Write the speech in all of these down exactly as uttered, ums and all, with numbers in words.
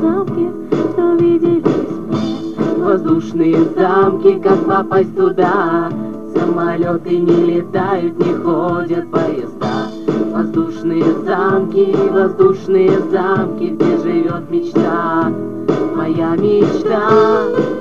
замки, что виделись мне. Воздушные замки, как попасть туда? Самолеты не летают, не ходят поезда. Воздушные замки, воздушные замки, где живет мечта, моя мечта.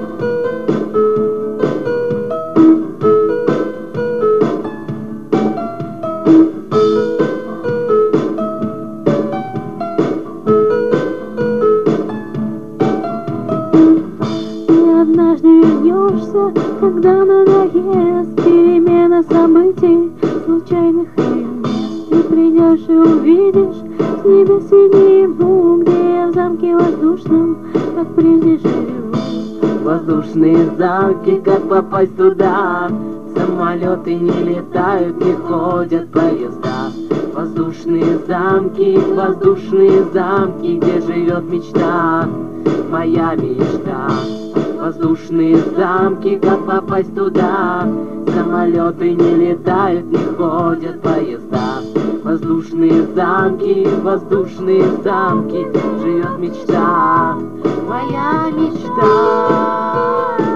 Когда надоест перемена событий, случайных и мест, ты придешь и увидишь с небес синему, где я в замке воздушном, как прежде живу. Воздушные замки, как попасть туда? Самолеты не летают, не ходят поезда. Воздушные замки, воздушные замки, где живет мечта, моя мечта. Воздушные замки, как попасть туда? Самолеты не летают, не ходят поезда. Воздушные замки, воздушные замки, живет мечта, моя мечта.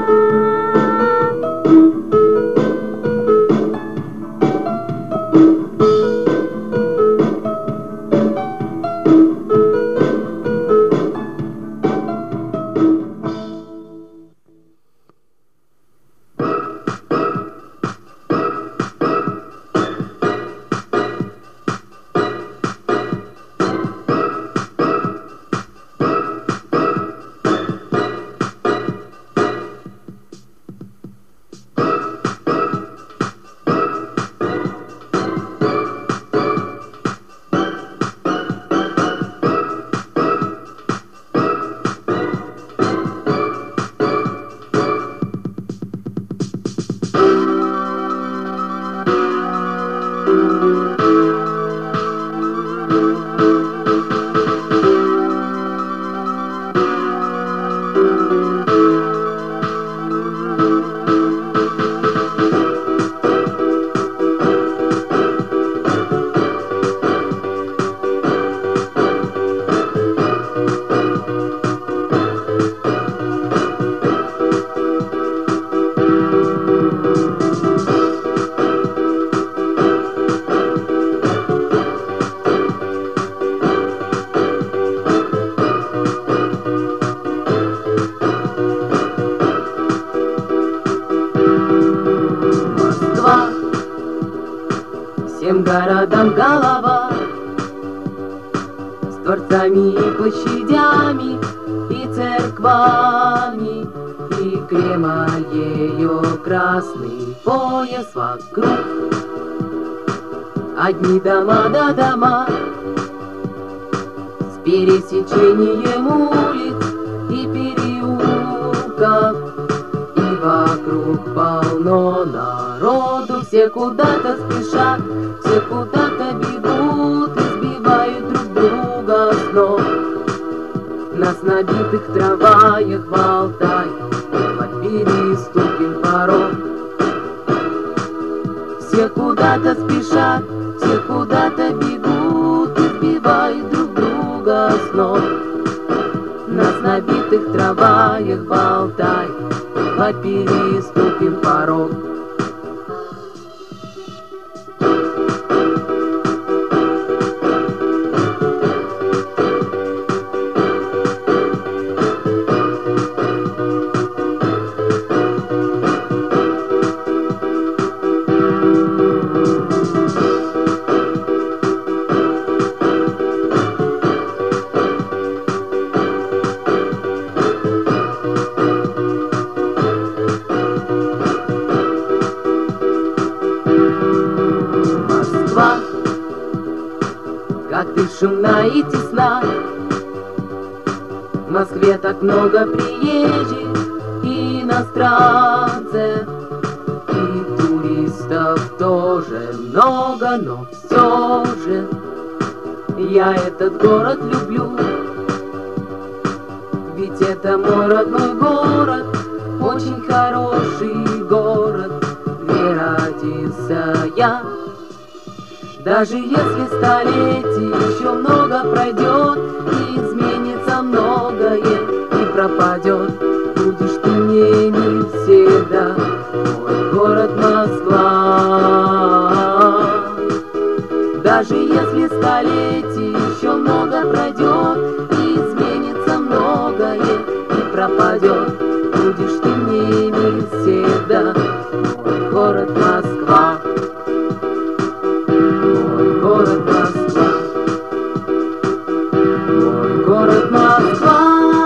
Всем городам голова, с дворцами и площадями, и церквами, и Кремль ее красный пояс вокруг. Одни дома да дома, с пересечением улиц и переулков, и вокруг полно народу, все куда-то спешат, все куда-то бегут и сбивают друг друга с ног. Нас набитых трамваях в Алтай переступим порог. Все куда-то спешат, все куда-то бегут и сбивают друг друга с ног. Нас набитых трамваях в Алтай переступим порог. Как ты шумна и тесна, в Москве так много приезжих и иностранцев, и туристов тоже много, но все же я этот город люблю. Ведь это мой родной город, очень хороший город, где родился я. Даже если столетий еще много пройдет и изменится многое пропадет, будешь ты мне мир всегда. Мой город Москва, мой город Москва, мой город Москва.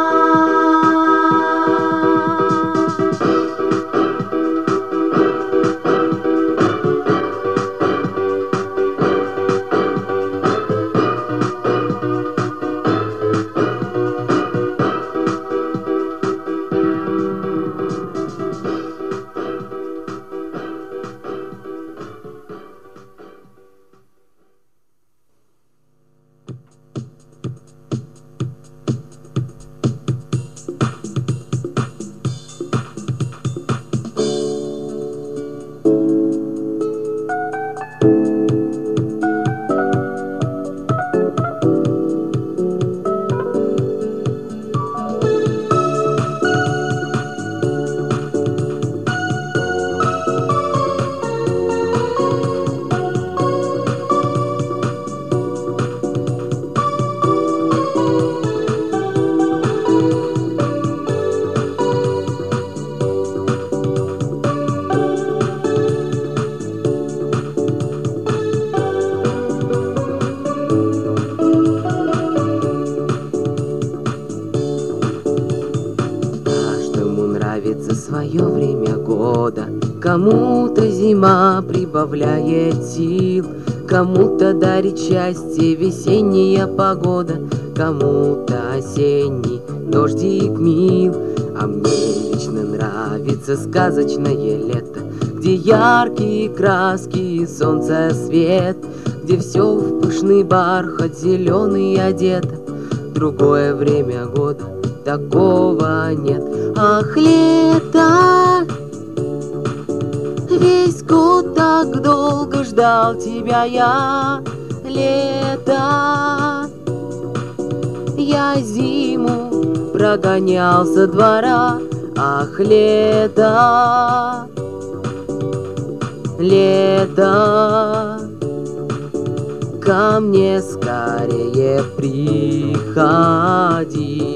Свое время года, кому-то зима прибавляет сил, кому-то дарит счастье весенняя погода, кому-то осенний дождик мил. А мне лично нравится сказочное лето, где яркие краски и солнце свет, где все в пышный бархат зеленый одето. Другое время года такого нет. Ах, лето, весь год так долго ждал тебя я. Лето, я зиму прогонял со двора. Ах, лето, лето, ко мне скорее приходи.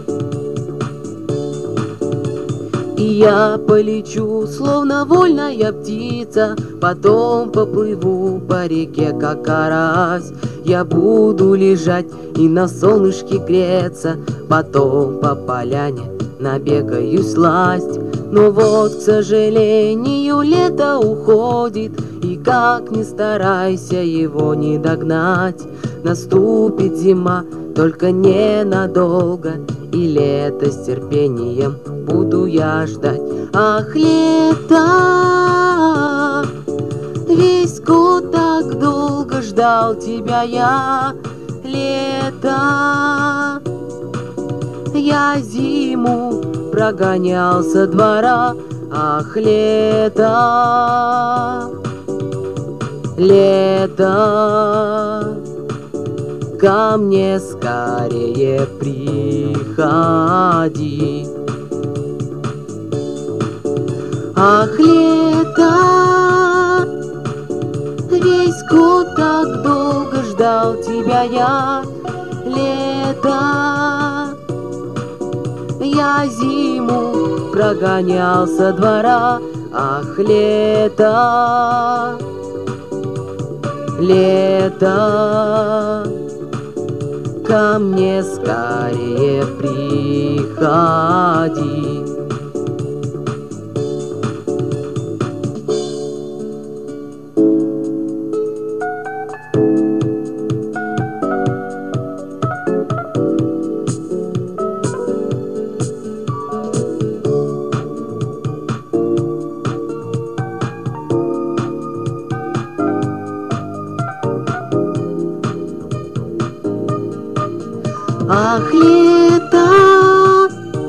И я полечу, словно вольная птица, потом поплыву по реке, как карась. Я буду лежать и на солнышке греться, потом по поляне набегаюсь сласть. Но вот, к сожалению, лето уходит, и как ни старайся его не догнать. Наступит зима, только ненадолго, и лето с терпением буду я ждать. Ах, лето, весь год так долго ждал тебя я. Лето, я зиму прогонял со двора. Ах, лето, лето, ко мне скорее приходи. Ах, лето, весь год так долго ждал тебя я. Лето, я зиму прогонял со двора. Ах, лето, лето, ко мне скорее приходи. Ах, лето,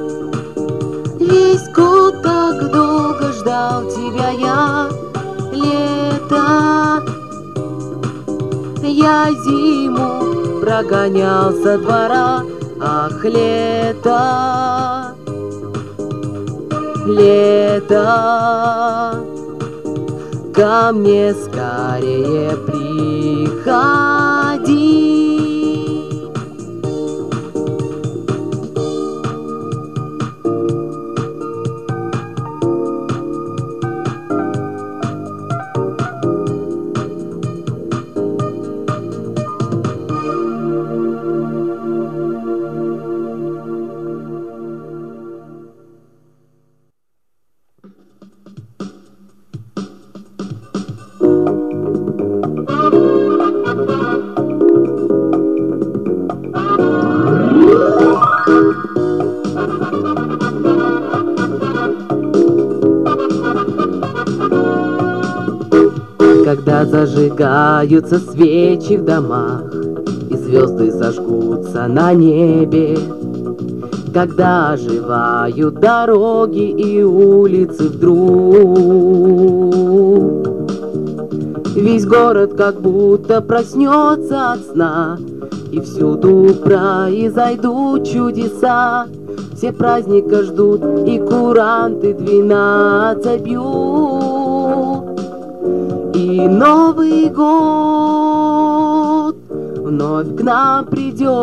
весь год так долго ждал тебя я. Лето, я зиму прогонял со двора. Ах, лето, лето, ко мне скорее приходи. когда зажигаются свечи в домах и звезды зажгутся на небе, когда оживают дороги и улицы вдруг. Весь город как будто проснется от сна, и всюду произойдут чудеса. Все праздника ждут, и куранты двенадцать бьют. И Новый год вновь к нам придет,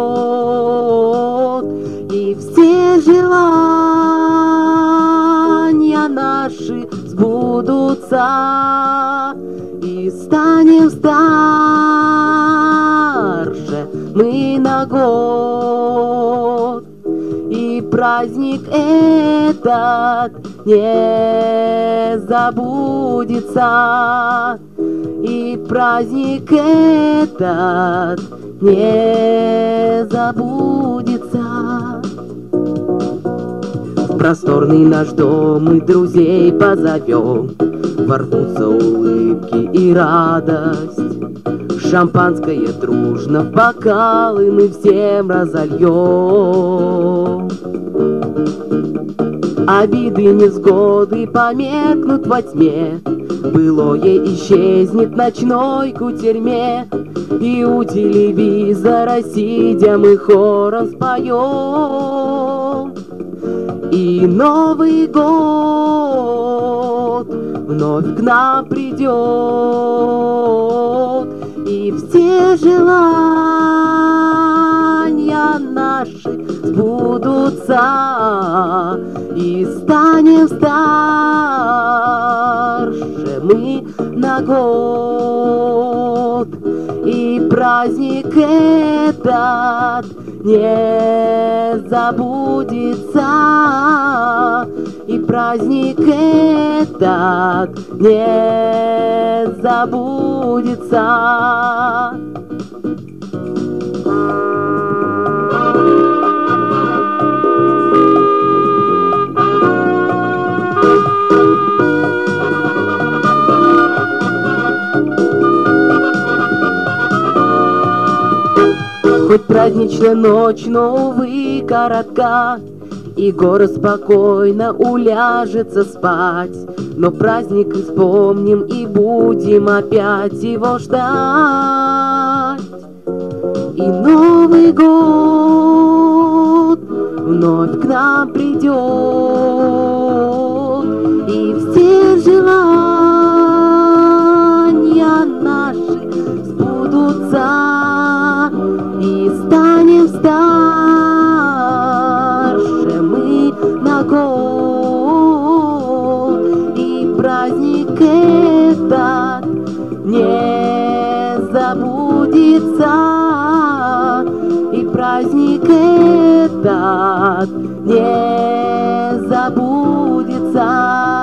и все желания наши сбудутся, и станем старше мы на год. И праздник этот не забудется, и праздник этот не забудется. В просторный наш дом мы друзей позовем, ворвутся улыбки и радость. Шампанское дружно в бокалы мы всем разольем. Обиды, невзгоды померкнут во тьме, былое исчезнет ночной кутерьме, и у телевизора сидя мы хором споем. И Новый год вновь к нам придет, и все желания наши сбудутся, и станем старше мы на год. И праздник этот не забудется, и праздник этот не забудется. Хоть праздничная ночь, но, увы, коротка, и город спокойно уляжется спать, но праздник вспомним и будем опять его ждать. И Новый год вновь к нам придет, и все желания наши сбудутся, и станем старше мы на год. И праздник этот не забудется, и праздник этот не забудется.